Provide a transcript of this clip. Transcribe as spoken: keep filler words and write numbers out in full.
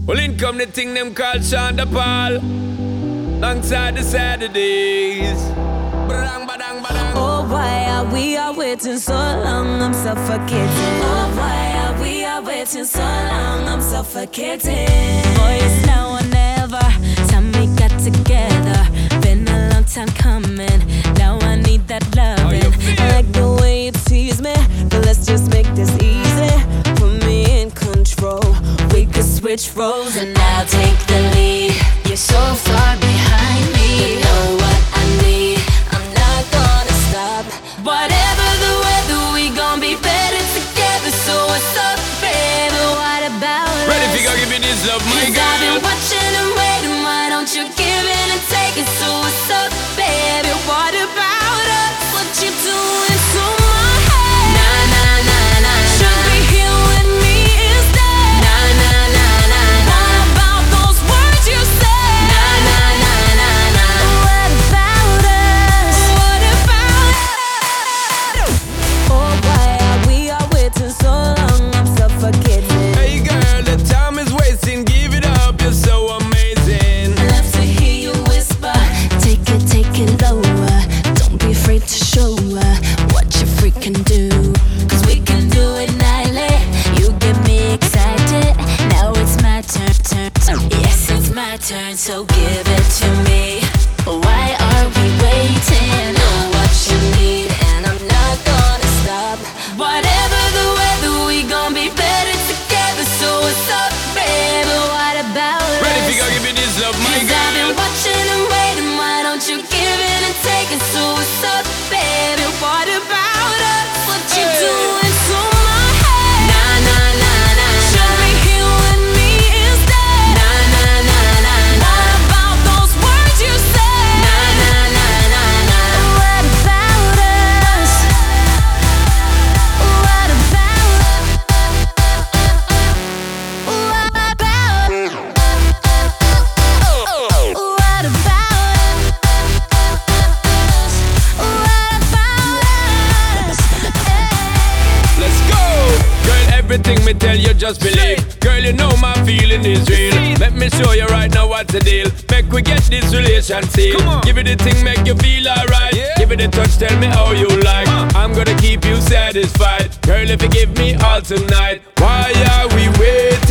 Well, in come the thing them called Shonda Paul, alongside the Saturdays. Badang, badang, badang. Oh, why are we are waiting so long? I'm suffocating. Oh, why are we are waiting so long? I'm suffocating. Boy, it's now or never. Time we got together. Been a long time coming. Now I need that loving. I like the way you tease me, but let's just make this easy. Put me in control. We could switch roles and I'll take the lead. You're so far behind me. You know what I need. I'm not gonna stop. Whatever the weather, we gon' be better together. So what's up, baby? What about us? Ready if you gon' give me this love, my girl. I've been watching and waiting. Why don't you give in and take it? So what's up, baby? What about us? What you doing to my head? Nah, nah, nah, nah. Should be here with me instead. Nah, nah, nah, nah. What about those words you said? Nah, nah, nah, nah, nah. What about us? What about us? Oh, why are we are waiting so long? I'm suffocating. Hey girl, the time is wasting. Give it up, you're so amazing. I love to hear you whisper. Take it, take it lower. Don't be afraid to show her what you freaking do. Cause we can do it nightly. You get me excited. Now it's my turn, turn, turn. Yes, it's my turn, so give it to me. Why are we waiting? Know what you need, and I'm not gonna stop. Whatever the weather, we gon' be better together. So what's up, baby? What about us? Ready if you gon' give me this love, my Cause I've been girl. watching and waiting. Why don't you give in and take it? So what's up, baby? What about us? What you Hey. doing to my head? Nah, nah, nah, nah. Should be here with me instead. Nah, nah, nah, nah. What about those words you said? Nah, nah, nah, nah, nah. What about us? What about us? What about us? What about us? What about us? Hey. Let's go! Girl, everything me tell you just believe. Girl, you know my feeling is real. Let me show you right now what's the deal. Make we get this relation sealed. Give it the thing, make you feel alright. Give it a touch, tell me how you like. I'm gonna keep you satisfied. Girl, if you give me all tonight, why are we waiting?